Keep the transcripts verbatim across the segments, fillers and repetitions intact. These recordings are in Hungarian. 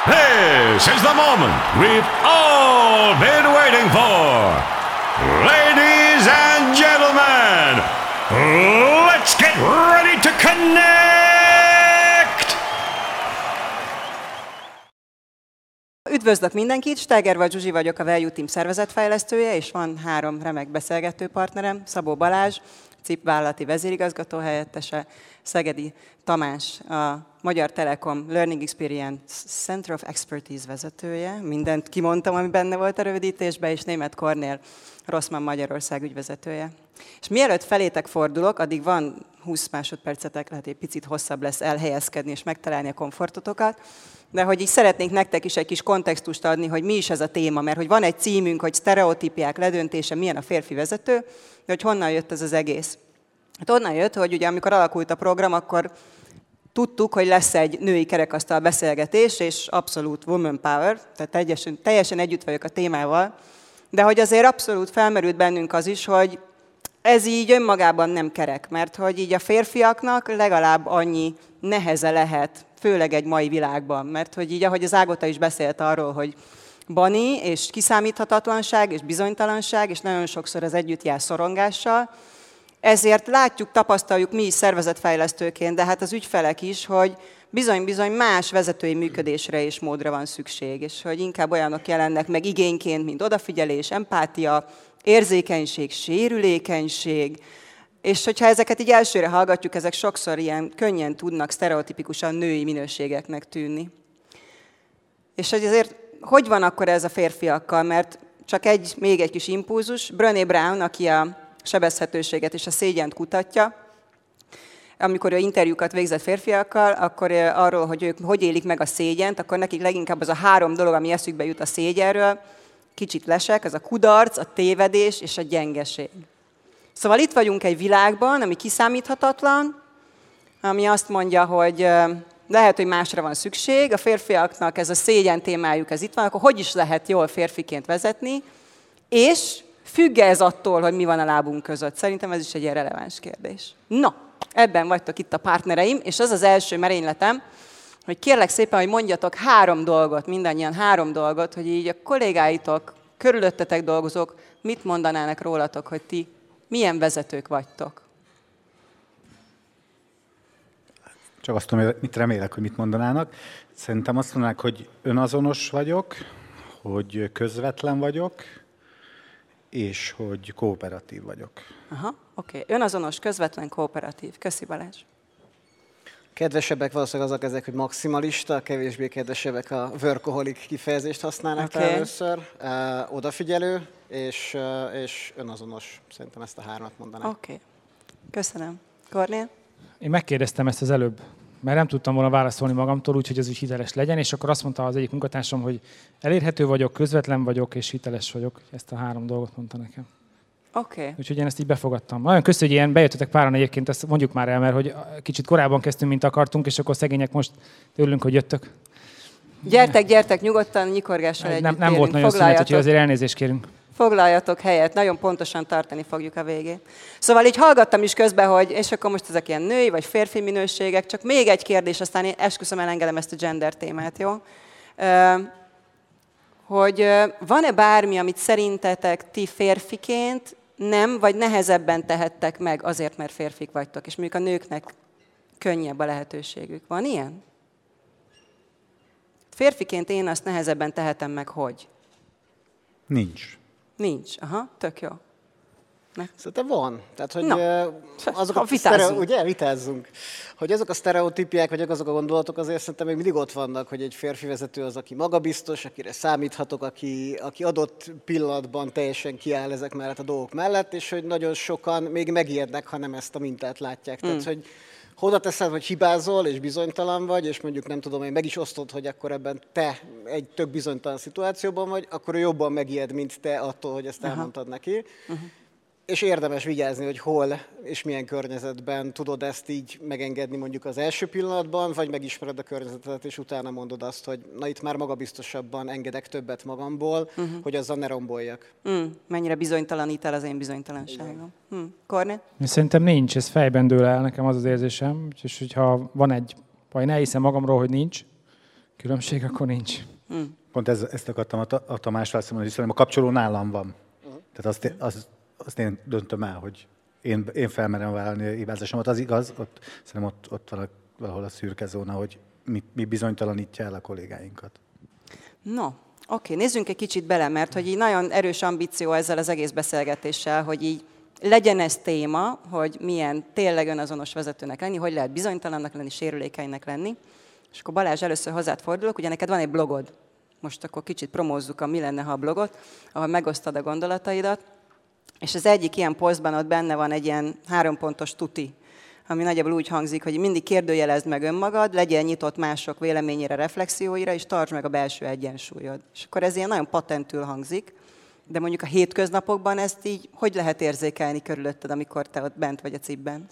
This is the moment we've all been waiting for. Ladies and gentlemen, let's get ready to connect! Üdvözlök mindenkit, Steiger Zsuzsi vagyok, a Value Team szervezetfejlesztője, és van három remek beszélgető partnerem, Szabó Balázs, cip vállalati vezérigazgató helyettese, Szegedi Tamás, a Magyar Telekom Learning Experience Center of Expertise vezetője, mindent kimondtam, ami benne volt a rövidítésben, és Németh Kornél, Rossmann Magyarország ügyvezetője. És mielőtt felétek fordulok, addig van húsz másodpercetek, lehet egy picit hosszabb lesz elhelyezkedni és megtalálni a komfortotokat, de hogy így szeretnénk nektek is egy kis kontextust adni, hogy mi is ez a téma, mert hogy van egy címünk, hogy sztereotípiák ledöntése, milyen a férfi vezető, de hogy honnan jött ez az egész. Hát onnan jött, hogy ugye amikor alakult a program, akkor tudtuk, hogy lesz egy női kerekasztal beszélgetés, és abszolút woman power, tehát teljesen, teljesen együtt vagyok a témával, de hogy azért abszolút felmerült bennünk az is, hogy ez így önmagában nem kerek, mert hogy így a férfiaknak legalább annyi neheze lehet, főleg egy mai világban, mert hogy így, ahogy az Ágota is beszélt arról, hogy bani és kiszámíthatatlanság és bizonytalanság, és nagyon sokszor ez együtt jár szorongással, ezért látjuk, tapasztaljuk mi is szervezetfejlesztőként, de hát az ügyfelek is, hogy bizony-bizony más vezetői működésre és módra van szükség, és hogy inkább olyanok jelennek meg igényként, mint odafigyelés, empátia, érzékenység, sérülékenység, és hogyha ezeket így elsőre hallgatjuk, ezek sokszor ilyen könnyen tudnak sztereotipikusan női minőségeknek tűnni. És hogy azért hogy van akkor ez a férfiakkal, mert csak egy, még egy kis impulzus, Brené Brown, aki a sebezhetőséget és a szégyent kutatja, amikor ő interjúkat végzett férfiakkal, akkor arról, hogy ők hogy élik meg a szégyent, akkor nekik leginkább az a három dolog, ami eszükbe jut a szégyenről, kicsit lesek, ez a kudarc, a tévedés és a gyengeség. Szóval itt vagyunk egy világban, ami kiszámíthatatlan, ami azt mondja, hogy lehet, hogy másra van szükség, a férfiaknak ez a szégyen témájuk, ez itt van, akkor hogy is lehet jól férfiként vezetni, és függ-e ez attól, hogy mi van a lábunk között? Szerintem ez is egy ilyen releváns kérdés. Na, ebben vagytok itt a partnereim, és az az első merényletem, hogy kérlek szépen, hogy mondjatok három dolgot, mindannyian három dolgot, hogy így a kollégáitok, körülöttetek dolgozók, mit mondanának rólatok, hogy ti milyen vezetők vagytok? Csak azt tudom, mit remélek, hogy mit mondanának. Szerintem azt mondanák, hogy önazonos vagyok, hogy közvetlen vagyok, és hogy kooperatív vagyok. Aha, oké. Okay. Önazonos, közvetlen, kooperatív. Köszi, Balázs. Kedvesebbek valószínűleg azok ezek, hogy maximalista, kevésbé kedvesebbek a workaholic kifejezést használnak okay. először. Uh, odafigyelő és, uh, és önazonos. Szerintem ezt a hármat mondanám. Oké. Okay. Köszönöm. Kornél? Én megkérdeztem ezt az előbb, mert nem tudtam volna válaszolni magamtól, úgyhogy ez is hiteles legyen, és akkor azt mondta az egyik munkatársam, hogy elérhető vagyok, közvetlen vagyok, és hiteles vagyok. Ezt a három dolgot mondta nekem. Oké. Okay. Úgyhogy én ezt így befogadtam. Nagyon köszönjük, hogy ilyen bejöttetek páran egyébként, ezt mondjuk már el, mert hogy kicsit korábban kezdtünk, mint akartunk, és akkor szegények most örülünk, hogy jöttök. Gyertek, gyertek, nyugodtan, nyikorgással együtt Nem, nem volt nagyon szünet, úgyhogy azért elnézést kérünk. Foglaljatok helyet, nagyon pontosan tartani fogjuk a végén. Szóval így hallgattam is közben, hogy és akkor most ezek ilyen női vagy férfi minőségek, csak még egy kérdés, aztán én esküszöm elengedem ezt a gender témát, jó? Hogy van-e bármi, amit szerintetek ti férfiként nem, vagy nehezebben tehettek meg azért, mert férfik vagytok, és mondjuk a nőknek könnyebb a lehetőségük. Van ilyen? Férfiként én azt nehezebben tehetem meg, hogy? Nincs. Nincs. Aha, tök jó. Ne? Szerintem van. Tehát, hogy no. azok a sztereo... ugye, vitázzunk. Hogy azok a sztereotípiák, vagy azok a gondolatok azért szerintem még mindig ott vannak, hogy egy férfi vezető az, aki magabiztos, akire számíthatok, aki, aki adott pillanatban teljesen kiáll ezek mellett a dolgok mellett, és hogy nagyon sokan még megijednek, ha nem ezt a mintát látják. Mm. Tehát, hogy oda teszed, hogy hibázol, és bizonytalan vagy, és mondjuk nem tudom, hogy meg is osztod, hogy akkor ebben te egy tök bizonytalan szituációban vagy, akkor ő jobban megijed, mint te attól, hogy ezt elmondtad uh-huh. neki. Uh-huh. És érdemes vigyázni, hogy hol és milyen környezetben tudod ezt így megengedni mondjuk az első pillanatban, vagy megismered a környezetet, és utána mondod azt, hogy na itt már magabiztosabban engedek többet magamból, uh-huh. hogy azzal ne romboljak. Mm, mennyire bizonytalanít el az én bizonytalanságom. Hm. Kornél? Szerintem nincs, ez fejben dől el, nekem az az érzésem, és hogyha van egy, vagy ne hiszem magamról, hogy nincs, Különbség akkor nincs. Hmm. Pont ez, ezt akartam a, a Tamás válaszolni, hogy a kapcsoló nálam van. Uh-huh. Tehát azt, azt, azt én döntöm el, hogy én, én felmerem vállalni a hibázásomat. Az igaz, ott, szerintem ott, ott van a, valahol a szürke zóna, hogy mi, mi bizonytalanítja el a kollégáinkat. No, oké, nézzünk egy kicsit bele, mert hogy így nagyon erős ambíció ezzel az egész beszélgetéssel, hogy így legyen ez téma, hogy milyen tényleg önazonos vezetőnek lenni, hogy lehet bizonytalannak lenni, sérülékenynek lenni. És akkor Balázs, először hozzád fordulok, ugye neked van egy blogod. Most akkor kicsit promózzuk a Mi lenne, ha a blogot, ahol megosztad a gondolataidat. És az egyik ilyen posztban ott benne van egy ilyen hárompontos tuti, ami nagyjából úgy hangzik, hogy mindig kérdőjelezd meg önmagad, legyen nyitott mások véleményére, reflexióira, és tartsd meg a belső egyensúlyod. És akkor ez ilyen nagyon patentül hangzik, de mondjuk a hétköznapokban ezt így hogy lehet érzékelni körülötted, amikor te ott bent vagy a cipben?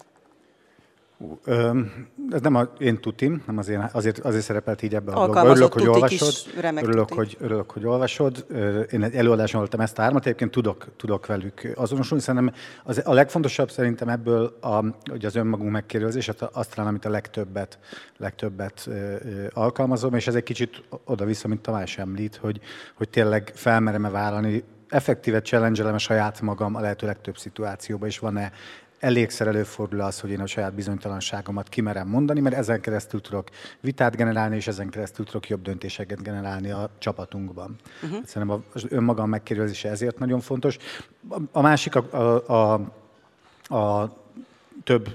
Ö, ez nem az én tutim, nem az én, azért, azért szerepelt így ebben a blogban. Örülök, hogy olvasod. Örülök hogy, örülök, hogy olvasod. Én egy előadáson voltam ezt a hármat, egyébként tudok, tudok velük azonosulni. Szerintem az, a legfontosabb szerintem ebből a, hogy az önmagunk megkérdezés, azt talán, amit a legtöbbet, legtöbbet alkalmazom, és ez egy kicsit oda-vissza, mint Tamás említ, hogy, hogy tényleg felmerem-e vállalni, effektíve challenge-elem a saját magam a lehető legtöbb szituációban, és van-e elégszer előfordul az, hogy én a saját bizonytalanságomat kimerem mondani, mert ezen keresztül tudok vitát generálni, és ezen keresztül tudok jobb döntéseket generálni a csapatunkban. Uh-huh. Szerintem az önmagam megkérdezése ezért nagyon fontos. A másik a, a, a, a több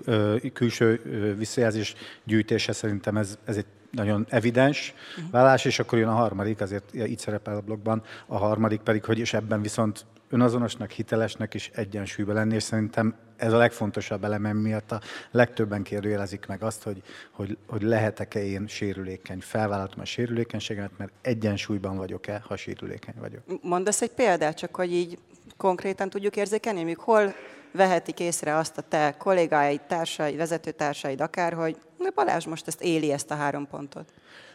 külső visszajelzés gyűjtése, szerintem ez, ez egy nagyon evidens uh-huh. vállás, és akkor jön a harmadik, azért így szerepel a blogban, a harmadik pedig, hogy és ebben viszont önazonosnak, hitelesnek és egyensúlyban lenni, és szerintem ez a legfontosabb eleme, miatt a legtöbben kérdőjelezik meg azt, hogy, hogy, hogy lehetek-e én sérülékeny. Felvállaltam a sérülékenységemet, mert egyensúlyban vagyok-e, ha sérülékeny vagyok. Mondasz egy példát, csak hogy így konkrétan tudjuk érzékelni, még hol vehetik észre azt a te kollégáid, társaid, vezetőtársaid akár, hogy Balázs most ezt éli, ezt a három pontot.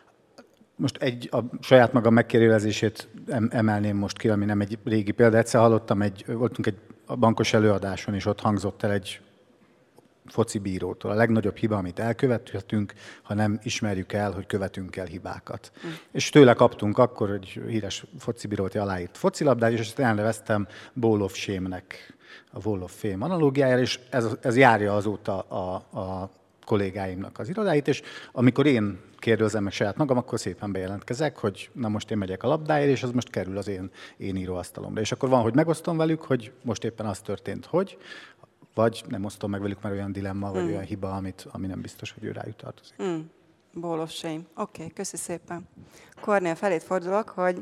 Most egy, a saját magam megkérdezését emelném most ki, ami nem egy régi példa. Egyszer hallottam, egy, voltunk egy bankos előadáson, és ott hangzott el egy foci bírótól. A legnagyobb hiba, amit elkövethetünk, ha nem ismerjük el, hogy követünk el hibákat. Mm. És tőle kaptunk akkor egy híres foci bírót aláírt focilabdát, és ezt elneveztem Ball of Shame-nek, a Wall of Fame analógiájára, és ez, ez járja azóta a, a kollégáimnak az irodáit, és amikor én kérdezem meg saját magam, akkor szépen bejelentkezek, hogy na most én megyek a labdáért, és az most kerül az én, én íróasztalomra. És akkor van, hogy megosztom velük, hogy most éppen az történt, hogy, vagy nem osztom meg velük, mert olyan dilemma, vagy mm. olyan hiba, amit, ami nem biztos, hogy ő rájuk tartozik. Mm. Ball of shame. Oké, okay, köszi szépen. Kornél, felét fordulok, hogy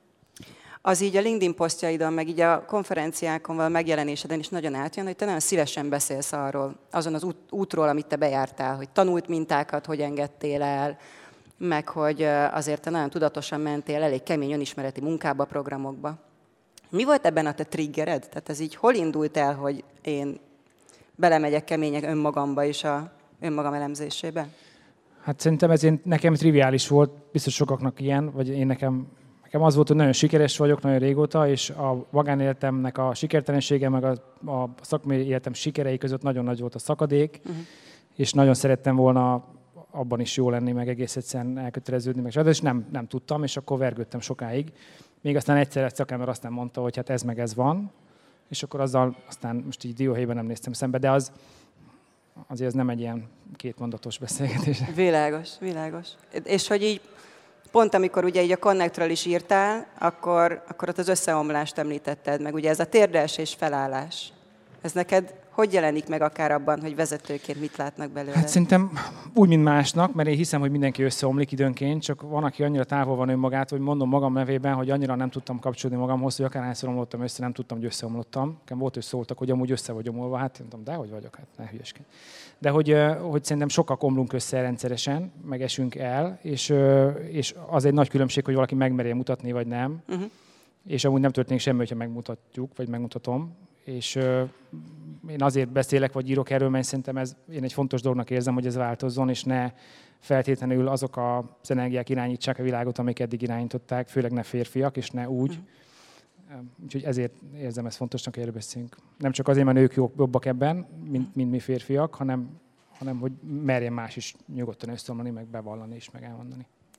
az így a LinkedIn posztjaidon, meg így a konferenciákon, vagy a megjelenéseden is nagyon átjön, hogy te nagyon szívesen beszélsz arról, azon az út, útról, amit te bejártál, hogy tanult mintákat, hogy engedtél el, meg hogy azért te nagyon tudatosan mentél elég kemény önismereti munkába, programokba. Mi volt ebben a te triggered? Tehát ez így hol indult el, hogy én belemegyek kemények önmagamba és a önmagam elemzésébe? Hát szerintem ez én, nekem triviális volt, biztos sokaknak ilyen, vagy én nekem Nekem az volt, hogy nagyon sikeres vagyok nagyon régóta, és a magánéletemnek a sikertelensége, meg a, a szakmai életem sikerei között nagyon nagy volt a szakadék, uh-huh. és nagyon szerettem volna abban is jó lenni, meg egész egyszerűen elköteleződni, meg és nem, nem tudtam, és akkor vergődtem sokáig. Még aztán egyszer egy szakember aztán mondta, hogy hát ez meg ez van, és akkor azzal aztán most így dióhéjban nem néztem szembe, de az azért ez nem egy ilyen kétmondatos beszélgetés. Világos, világos. És hogy így pont amikor ugye így a Connectről is írtál, akkor, akkor ott az összeomlást említetted meg. Ugye ez a térdeesés felállás. Ez neked hogy jelenik meg akár abban, hogy vezetőként mit látnak belőle? Hát szerintem úgy, mint másnak, mert én hiszem, hogy mindenki összeomlik időnként, csak van, aki annyira távol van önmagát, hogy mondom magam nevében, hogy annyira nem tudtam kapcsolódni magamhoz, hogy akárhányszor omlottam össze, nem tudtam, hogy összeomlottam. Nekem volt, hogy szóltak, hogy amúgy össze vagy omolva, hát mondtam, de hogy vagyok, hát ne hülyeskedj. De hogy, hogy szerintem sokak omlunk össze rendszeresen, meg esünk el, és, és az egy nagy különbség, hogy valaki megmerje mutatni, vagy nem. Uh-huh. És amúgy nem történik semmi, hogyha megmutatjuk, vagy megmutatom. És uh, én azért beszélek, vagy írok erről, mert szerintem ez, én egy fontos dolognak érzem, hogy ez változzon, és ne feltétlenül azok az energiák irányítsák a világot, amik eddig irányították, főleg ne férfiak, és ne úgy. Mm. Úgyhogy ezért érzem ezt fontosnak, hogy erről beszélünk. Nem csak azért, mert ők jobbak ebben, mint, mint mi férfiak, hanem, hanem hogy merjen más is nyugodtan összeomlani, meg bevallani és meg elmondani.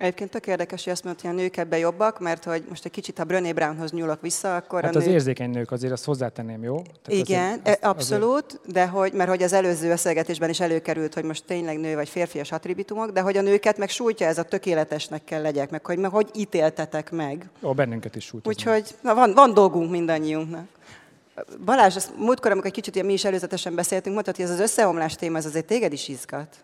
Egyébként tök érdekes, hogy azt mondod, hogy a nők ebben jobbak, mert hogy most egy kicsit, ha Brené Brownhoz nyúlok vissza, akkor hát a az nők... érzékeny nők azért azt hozzátenném, jó? Tehát igen, azért, azt, abszolút, azért... de hogy, mert hogy az előző beszélgetésben is előkerült, hogy most tényleg nő vagy férfias attribútumok, de hogy a nőket meg sújtja ez a tökéletesnek kell legyek, meg hogy, meg hogy ítéltetek meg. Ó, bennünket is sújt. Úgyhogy na, van, van dolgunk mindannyiunknak. Balázs, azt múltkor, amikor egy kicsit mi is előzetesen beszéltünk, mondtad, hogy ez az összeomlás téma, ez azért téged is izgat.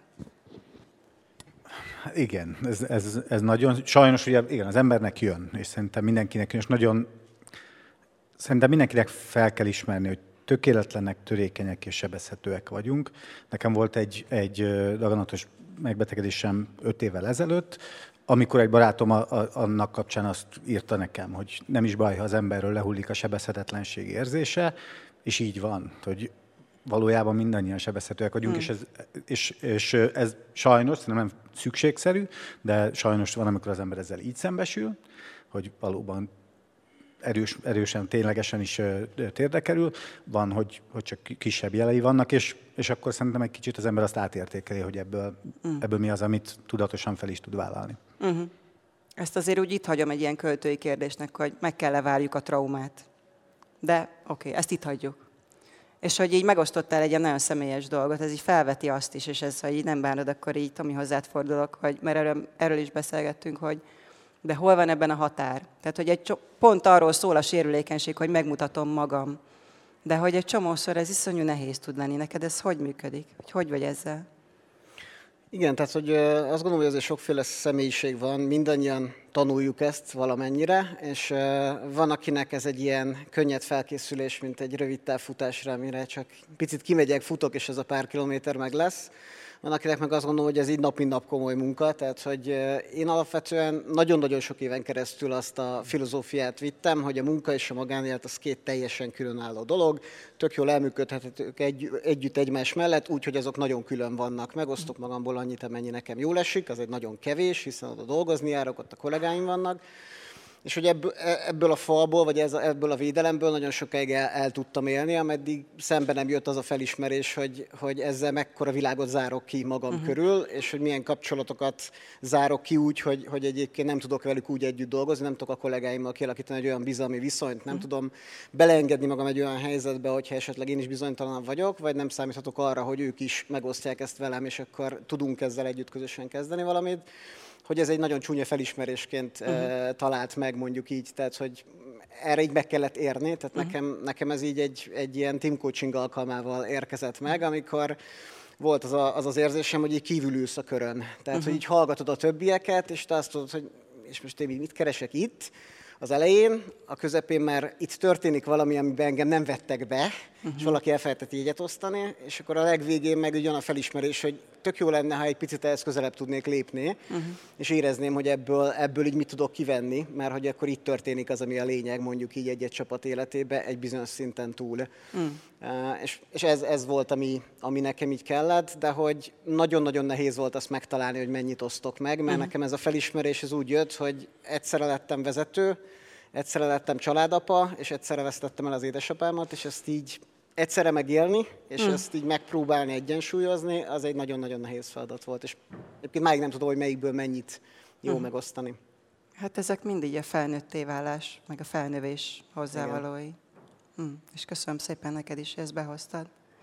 Igen, ez, ez, ez nagyon, sajnos ugye, igen, az embernek jön, és szerintem mindenkinek jön, és nagyon, szerintem mindenkinek fel kell ismerni, hogy tökéletlenek, törékenyek és sebezhetőek vagyunk. Nekem volt egy, egy daganatos megbetegedésem öt évvel ezelőtt, amikor egy barátom a, a, annak kapcsán azt írta nekem, hogy nem is baj, ha az emberről lehullik a sebezhetetlenség érzése, és így van, hogy valójában mindannyian sebezhetőek vagyunk, hmm. és, ez, és, és ez sajnos, nem szükségszerű, de sajnos van, amikor az ember ezzel így szembesül, hogy valóban erős, erősen, ténylegesen is térdre kerül, van, hogy, hogy csak kisebb jelei vannak, és, és akkor szerintem egy kicsit az ember azt átértékeli, hogy ebből, hmm. ebből mi az, amit tudatosan fel is tud vállalni. Uh-huh. Ezt azért úgy itt hagyom egy ilyen költői kérdésnek, hogy meg kell-e várjuk a traumát. De oké, okay, ezt itt hagyjuk. És hogy így megosztottál egy ilyen nagyon személyes dolgot, ez így felveti azt is, és ez, ha így nem bánod, akkor így Tomi hozzád fordulok, hogy, mert erről, erről is beszélgettünk, hogy de hol van ebben a határ? Tehát, hogy egy pont arról szól a sérülékenység, hogy megmutatom magam. De hogy egy csomószor ez iszonyú nehéz tud lenni. Neked ez hogy működik? Hogy, hogy vagy ezzel? Igen, tehát hogy azt gondolom, hogy azért sokféle személyiség van, mindannyian tanuljuk ezt valamennyire, és van, akinek ez egy ilyen könnyed felkészülés, mint egy rövid távfutásra, amire csak picit kimegyek, futok, és ez a pár kilométer meg lesz. Van, akinek meg azt gondolom, hogy ez így nap mint nap komoly munka, tehát hogy én alapvetően nagyon-nagyon sok éven keresztül azt a filozófiát vittem, hogy a munka és a magánélet az két teljesen különálló dolog, tök jól elműködhetők egy, együtt egymás mellett, úgyhogy azok nagyon külön vannak. Megosztok magamból annyit, amennyi nekem jól esik, az egy nagyon kevés, hiszen oda dolgozni járok, ott a kollégáim vannak. És hogy ebből, ebből a falból, vagy ez, ebből a védelemből nagyon sokáig el, el tudtam élni, ameddig szembe nem jött az a felismerés, hogy, hogy ezzel mekkora világot zárok ki magam uh-huh. körül, és hogy milyen kapcsolatokat zárok ki úgy, hogy, hogy egyébként nem tudok velük úgy együtt dolgozni, nem tudok a kollégáimmal kialakítani egy olyan bizalmi viszonyt, nem uh-huh. tudom beleengedni magam egy olyan helyzetbe, hogyha esetleg én is bizonytalanabb vagyok, vagy nem számíthatok arra, hogy ők is megosztják ezt velem, és akkor tudunk ezzel együtt közösen kezdeni valamit. Hogy ez egy nagyon csúnya felismerésként uh-huh. talált meg, mondjuk így, tehát hogy erre így meg kellett érni, tehát uh-huh. nekem, nekem ez így egy, egy ilyen team coaching alkalmával érkezett meg, amikor volt az, a, az az érzésem, hogy így kívülülsz a körön. Tehát, uh-huh. hogy így hallgatod a többieket, és te azt tudod, hogy és most én mit keresek itt, az elején, a közepén már itt történik valami, amiben engem nem vettek be, uh-huh. és valaki elfelejtett jegyet osztani, és akkor a legvégén meg ugyan a felismerés, hogy tök jó lenne, ha egy picit ehhez közelebb tudnék lépni, uh-huh. és érezném, hogy ebből, ebből így mit tudok kivenni, mert hogy akkor itt történik az, ami a lényeg, mondjuk így egy-egy csapat életébe, egy bizonyos szinten túl. Uh-huh. Uh, és és ez, ez volt, ami, ami nekem így kellett, de hogy nagyon-nagyon nehéz volt azt megtalálni, hogy mennyit osztok meg, mert uh-huh. nekem ez a felismerés ez úgy jött, hogy egyszerre lettem vezető, egyszerre lettem családapa, és egyszerre vesztettem el az édesapámat, és ezt így egyszerre megélni, és mm. ezt így megpróbálni egyensúlyozni, az egy nagyon-nagyon nehéz feladat volt, és egyébként máig nem tudom, hogy melyikből mennyit jó mm. megosztani. Hát ezek mindig a felnőtté válás, meg a felnövés hozzávalói. Mm. És köszönöm szépen neked is, hogy ezt behoztad.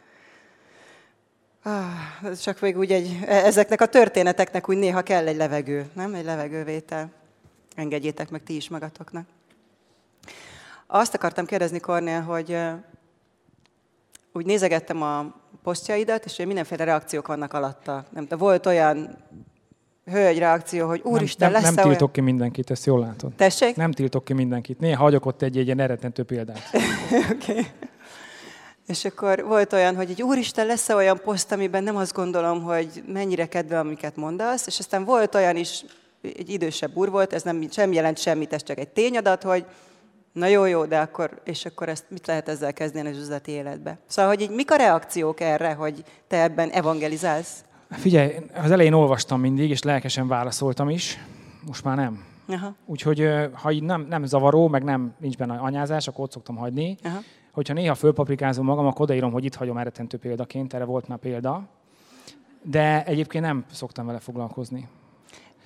Ah, csak még úgy egy, ezeknek a történeteknek úgy néha kell egy levegő, nem? Egy levegővétel. Engedjétek meg ti is magatoknak. Azt akartam kérdezni, Kornél, hogy uh, úgy nézegettem a posztjaidat, és mindenféle reakciók vannak alatta. Nem, de volt olyan hölgy reakció, hogy úristen, nem, nem, lesz-e nem tiltok olyan... ki mindenkit, ezt jól látod. Tessék? Nem tiltok ki mindenkit. Néha hagyok ott egy, egy ilyen eredetentő példát. Oké. Okay. És akkor volt olyan, hogy egy úristen, lesz-e olyan poszt, amiben nem azt gondolom, hogy mennyire kedvel, amiket mondasz, és aztán volt olyan is, egy idősebb úr volt, ez nem sem jelent semmit, ez csak egy tényadat, hogy na jó, jó, de akkor, és akkor ezt mit lehet ezzel kezdeni az üzleti életbe? Szóval, hogy így mik a reakciók erre, hogy te ebben evangelizálsz? Figyelj, az elején olvastam mindig, és lelkesen válaszoltam is, most már nem. Aha. Úgyhogy ha így nem, nem zavaró, meg nem nincs benne anyázás, akkor ott szoktam hagyni. Aha. Hogyha néha fölpaprikázom magam, akkor odaírom, hogy itt hagyom eredetentő példaként, erre volt már példa. De egyébként nem szoktam vele foglalkozni.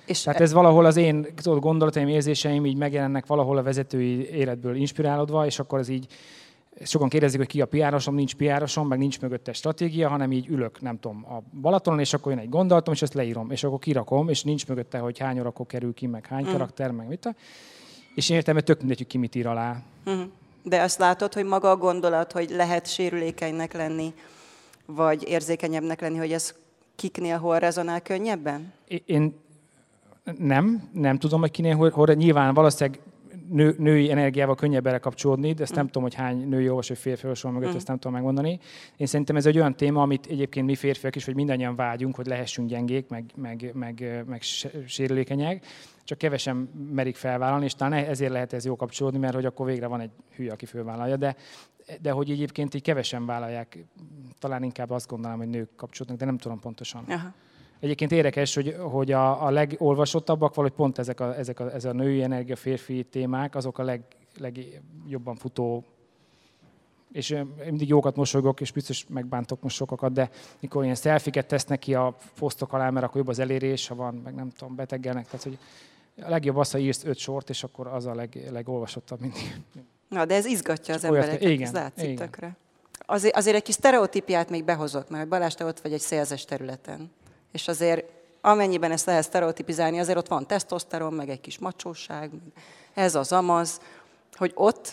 És Tehát ez valahol az én tudod, gondolataim, érzéseim így megjelennek valahol a vezetői életből inspirálódva, és akkor ez így, sokan kérdezik, hogy ki a pé er-osom, nincs pé er-osom, meg nincs mögötte stratégia, hanem így ülök, nem tudom, a Balatonon, és akkor jön egy gondolatom, és ezt leírom, és akkor kirakom, és nincs mögötte, hogy hány órakor kerül ki, meg hány mm. karakter, meg mit. És én értem, hogy tök mindegy, hogy ki mit ír alá. Mm. De azt látod, hogy maga a gondolat, hogy lehet sérülékenynek lenni, vagy érzékenyebbnek lenni, hogy ez kiknél hol rezonál könnyebben? Én nem, nem tudom, hogy kinél hol, hol nyilván valószínűleg nő, női energiával könnyebb erre kapcsolódni, de ezt mm. nem tudom, hogy hány női olvasó, vagy férfi olvasó mögött, mm. ezt nem tudom megmondani. Én szerintem ez egy olyan téma, amit egyébként mi férfiak is, vagy mindannyian vágyunk, hogy lehessünk gyengék, meg, meg, meg, meg sérülékenyek, csak kevesen merik felvállalni, és talán ezért lehet ez jó kapcsolódni, mert hogy akkor végre van egy hülye, aki fölvállalja, de, de hogy egyébként így kevesen vállalják, talán inkább azt gondolom, hogy nők kapcsolódnak, de nem tudom pontosan. Aha. Egyébként érdekes, hogy, hogy a, a legolvasottabbak valahogy pont ezek a, ezek a, ez a női energia, férfi témák, azok a leg, legjobban futó, és én mindig jókat mosolygok, és biztos megbántok most sokakat, de mikor ilyen selfiket tesznek ki a posztok alá, mert akkor jobb az elérés, ha van, meg nem tudom, beteggelnek, tehát hogy a legjobb az, ha írsz öt sort, és akkor az a leg, legolvasottabb mindig. Na, de ez izgatja az Csak embereket, olyat, igen, ez látszik igen. tökre. Azért, azért egy kis sztereotípiát még behozok, mert Balázs, te ott vagy egy szélzes területen. És azért amennyiben ezt lehet sztereotipizálni, azért ott van tesztoszteron, meg egy kis macsóság, ez az amaz, hogy ott,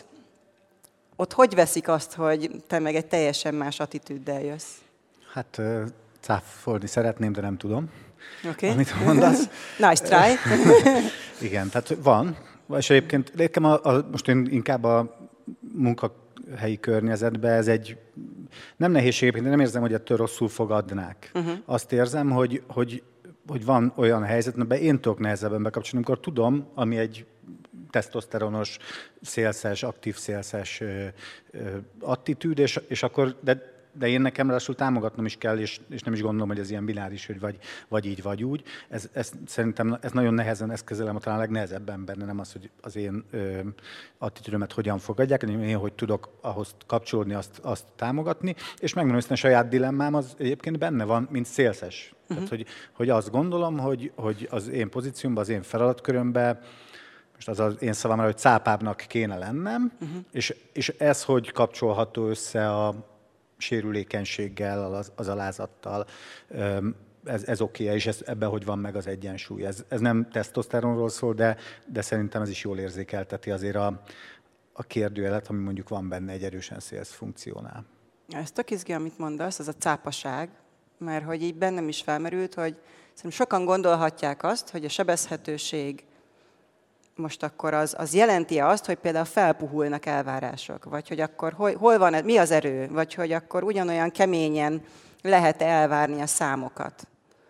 ott hogy veszik azt, hogy te meg egy teljesen más attitűddel jössz? Hát cáfolni szeretném, de nem tudom, okay. amit mondasz. Nice try. Igen, tehát van. És egyébként nekem a, a, most én inkább a munkahelyi környezetben ez egy nem nehézség, én nem érzem, hogy ettől rosszul fogadnák. Uh-huh. Azt érzem, hogy, hogy, hogy van olyan helyzet, amiben én tudok nehezebben bekapcsolni, amikor tudom, ami egy tesztoszteronos, szélszes, aktív szélszes ö, ö, attitűd, és, és akkor, de, de én nekem ráadásul támogatnom is kell, és, és nem is gondolom, hogy ez ilyen bináris, hogy vagy, vagy így, vagy úgy. Ez, ez, szerintem ez nagyon nehezen, ezt kezelem, talán a legnehezebben benne, nem az, hogy az én ö, attitűdömet hogyan fogadják, hanem én, hogy tudok ahhoz kapcsolódni, azt, azt támogatni, és megmondom, hogy a saját dilemmám az egyébként benne van, mint szélszes. Uh-huh. Tehát, hogy, hogy azt gondolom, hogy, hogy az én pozíciómban, az én feladatkörömben, most az az én szavamra, hogy cápábbnak kéne lennem, uh-huh. és, és ez hogy kapcsolható össze a sérülékenységgel, az, az alázattal, ez, ez oké, és ez, ebben hogy van meg az egyensúly. Ez, ez nem tesztoszteronról szól, de, de szerintem ez is jól érzékelteti azért a, a kérdőjelet, ami mondjuk van benne egy erősen sales funkciónál. Ez tök izgi, amit mondasz, az a cápaság, mert hogy így bennem is felmerült, hogy szerintem sokan gondolhatják azt, hogy a sebezhetőség most akkor az, az jelenti-e azt, hogy például felpuhulnak elvárások, vagy hogy akkor hol, hol van, mi az erő, vagy hogy akkor ugyanolyan keményen lehet elvárni a számokat?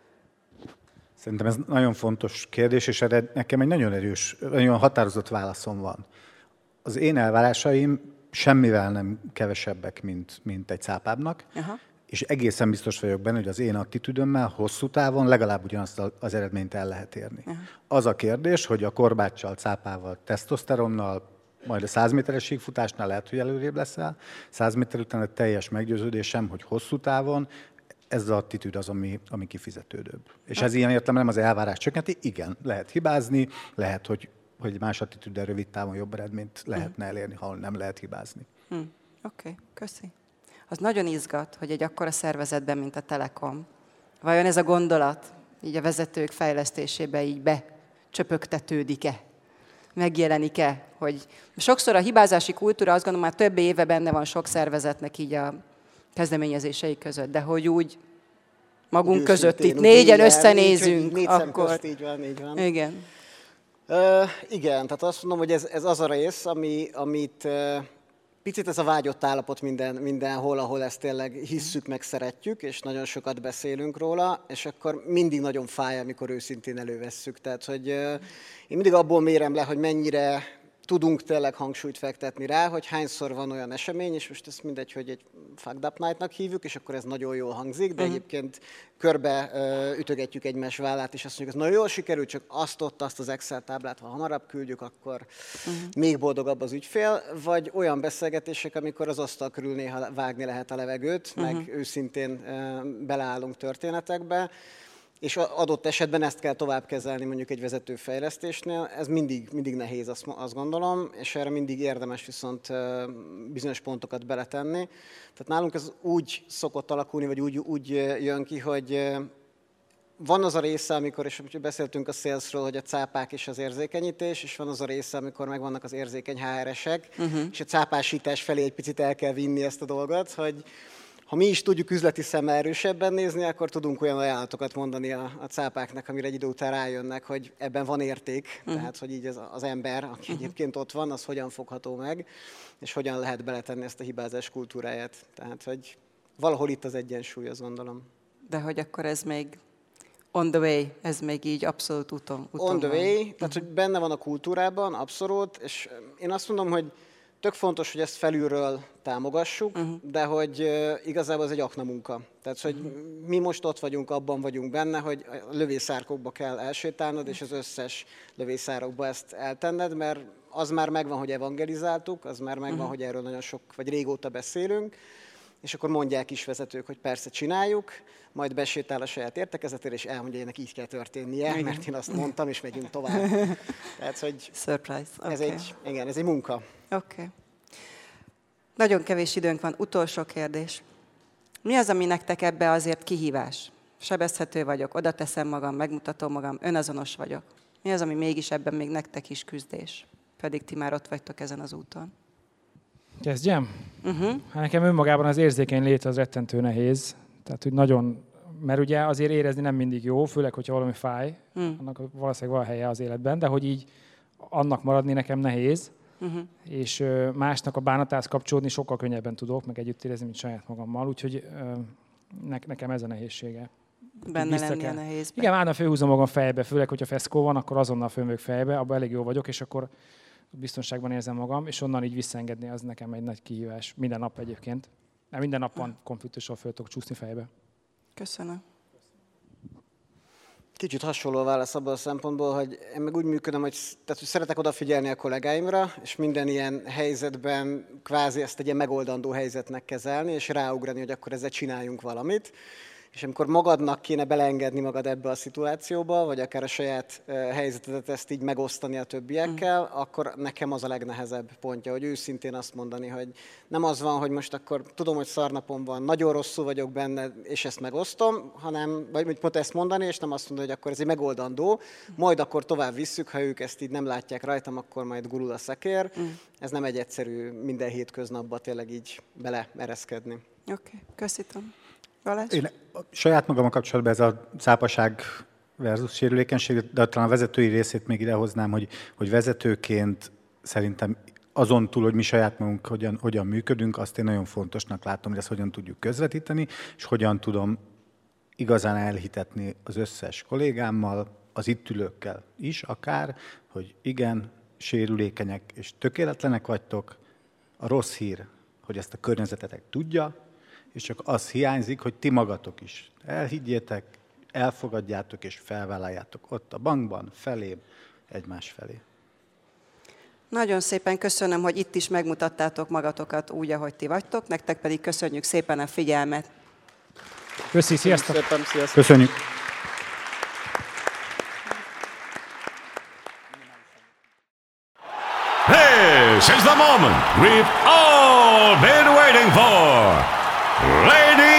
Szerintem ez nagyon fontos kérdés, és erre nekem egy nagyon erős, nagyon határozott válaszom van. Az én elvárásaim semmivel nem kevesebbek, mint, mint egy cápábbnak, aha. és egészen biztos vagyok benne, hogy az én attitűdömmel hosszú távon legalább ugyanazt az eredményt el lehet érni. Aha. Az a kérdés, hogy a korbáccsal, cápával, tesztoszteronnal, majd a száz méteres síkfutásnál lehet, hogy előrébb leszel, száz méter után a teljes meggyőződésem, hogy hosszú távon ez az attitűd az, ami, ami kifizetődőbb. És ez ilyen értelemben nem az elvárás csökkenti, igen, lehet hibázni, lehet, hogy, hogy más attitűddel rövid távon jobb eredményt lehetne elérni, ha nem lehet hibázni. Hm. Oké, okay, köszi. Az nagyon izgat, hogy egy akkora szervezetben, mint a Telekom, vajon ez a gondolat így a vezetők fejlesztésébe így becsöpögtetődik-e? Megjelenik-e? Hogy sokszor a hibázási kultúra, azt gondolom, már több éve benne van sok szervezetnek így a kezdeményezései között, de hogy úgy magunk úgy között itt négyen összenézünk, négy akkor... Közt, így van, így van. Igen. Uh, igen, tehát azt mondom, hogy ez, ez az a rész, ami, amit uh, picit ez a vágyott állapot minden, mindenhol, ahol ezt tényleg hisszük, meg szeretjük, és nagyon sokat beszélünk róla, és akkor mindig nagyon fáj, amikor őszintén elővesszük. Tehát, hogy uh, én mindig abból mérem le, hogy mennyire tudunk tényleg hangsúlyt fektetni rá, hogy hányszor van olyan esemény, és most ez mindegy, hogy egy fucked up night-nak hívjuk, és akkor ez nagyon jól hangzik, de uh-huh. egyébként körbe uh, ütögetjük egymás vállát, és azt mondjuk, ez nagyon jól sikerült, csak azt ott, azt az Excel táblát, ha hamarabb küldjük, akkor uh-huh. még boldogabb az ügyfél, vagy olyan beszélgetések, amikor az asztal körül néha vágni lehet a levegőt, uh-huh. meg őszintén uh, beleállunk történetekbe, és adott esetben ezt kell tovább kezelni mondjuk egy vezetőfejlesztésnél. Ez mindig, mindig nehéz, azt, azt gondolom, és erre mindig érdemes viszont bizonyos pontokat beletenni. Tehát nálunk ez úgy szokott alakulni, vagy úgy, úgy jön ki, hogy van az a része, amikor, és beszéltünk a salesről, hogy a cápák és az érzékenyítés, és van az a része, amikor megvannak az érzékeny há er esek, uh-huh. és a cápásítás felé egy picit el kell vinni ezt a dolgot, hogy ha mi is tudjuk üzleti szemmel erősebben nézni, akkor tudunk olyan ajánlatokat mondani a, a cápáknak, amire egy idő után rájönnek, hogy ebben van érték, uh-huh. tehát hogy így az, az ember, aki uh-huh. egyébként ott van, az hogyan fogható meg, és hogyan lehet beletenni ezt a hibázás kultúráját. Tehát, hogy valahol itt az egyensúly, azt gondolom. De hogy akkor ez még on the way, ez még így abszolút úton, úton On the van. way, tehát hogy benne van a kultúrában, abszolút, és én azt mondom, hogy tök fontos, hogy ezt felülről támogassuk, uh-huh. de hogy uh, igazából ez egy aknamunka. Tehát, hogy uh-huh. mi most ott vagyunk, abban vagyunk benne, hogy a lövészárkokba kell elsétálnod, és az összes lövészárokba ezt eltenned, mert az már megvan, hogy evangelizáltuk, az már megvan, uh-huh. hogy erről nagyon sok, vagy régóta beszélünk, és akkor mondják is vezetők, hogy persze csináljuk, majd besétál a saját értekezetére, és elmondja, hogy ennek így kell történnie, igen. mert én azt mondtam, és megyünk tovább. Tehát, hogy Surprise. Okay. Ez egy, igen, ez egy munka. Oké. Okay. Nagyon kevés időnk van. Utolsó kérdés. Mi az, ami nektek ebbe azért kihívás? Sebezhető vagyok, oda teszem magam, megmutatom magam, önazonos vagyok. Mi az, ami mégis ebben még nektek is küzdés? Pedig ti már ott vagytok ezen az úton. Kezdjem? Uh-huh. Hát nekem önmagában az érzékeny lét az rettentő nehéz. Tehát, hogy nagyon, mert ugye azért érezni nem mindig jó, főleg, hogyha valami fáj, mm. annak valószínűleg van helye az életben, de hogy így annak maradni nekem nehéz, uh-huh. és másnak a bánatához kapcsolódni sokkal könnyebben tudok, meg együtt érezni, mint saját magammal, úgyhogy ne, nekem ez a nehézsége. Benne lenni a nehéz. Igen, állandóan fölhúzom magam fejbe, főleg, hogyha feszkó van, akkor azonnal fölmövök fejbe, abban elég jó vagyok, és akkor biztonságban érzem magam, és onnan így visszaengedni, az nekem egy nagy kihívás. Minden nap egyébként. Mert minden nap van konfliktussal föl tudok csúszni fejbe. Köszönöm. Kicsit hasonló a válasz abban a szempontból, hogy én meg úgy működöm, hogy, tehát, hogy szeretek odafigyelni a kollégáimra, és minden ilyen helyzetben kvázi ezt egy ilyen megoldandó helyzetnek kezelni, és ráugrani, hogy akkor ezzel csináljunk valamit. És amikor magadnak kéne beleengedni magad ebbe a szituációba, vagy akár a saját helyzetedet ezt így megosztani a többiekkel, mm. akkor nekem az a legnehezebb pontja, hogy őszintén azt mondani, hogy nem az van, hogy most akkor tudom, hogy szarnapom van, nagyon rosszul vagyok benne, és ezt megosztom, hanem, vagy pont ezt mondani, és nem azt mondani, hogy akkor ez egy megoldandó, majd akkor tovább visszük, ha ők ezt így nem látják rajtam, akkor majd gurul a szekér. Mm. Ez nem egy egyszerű minden hétköznapba tényleg így beleereszkedni. Oké, okay. Köszönöm. Balázs? Én saját magammal kapcsolatban ez a cápaság versus sérülékenység, de talán a vezetői részét még idehoznám, hogy, hogy vezetőként szerintem azon túl, hogy mi saját magunk hogyan, hogyan működünk, azt én nagyon fontosnak látom, hogy ezt hogyan tudjuk közvetíteni, és hogyan tudom igazán elhitetni az összes kollégámmal, az itt ülőkkel is akár, hogy igen, sérülékenyek és tökéletlenek vagytok. A rossz hír, hogy ezt a környezetetek tudja, és csak az hiányzik, hogy ti magatok is elhiggyétek, elfogadjátok és felvállaljátok ott a bankban, felém, egymás felé. Nagyon szépen köszönöm, hogy itt is megmutattátok magatokat úgy, ahogy ti vagytok, nektek pedig köszönjük szépen a figyelmet. Köszi, sziasztok! Szépen, sziasztok. Köszönjük! This is the moment we've all been waiting for. Ladies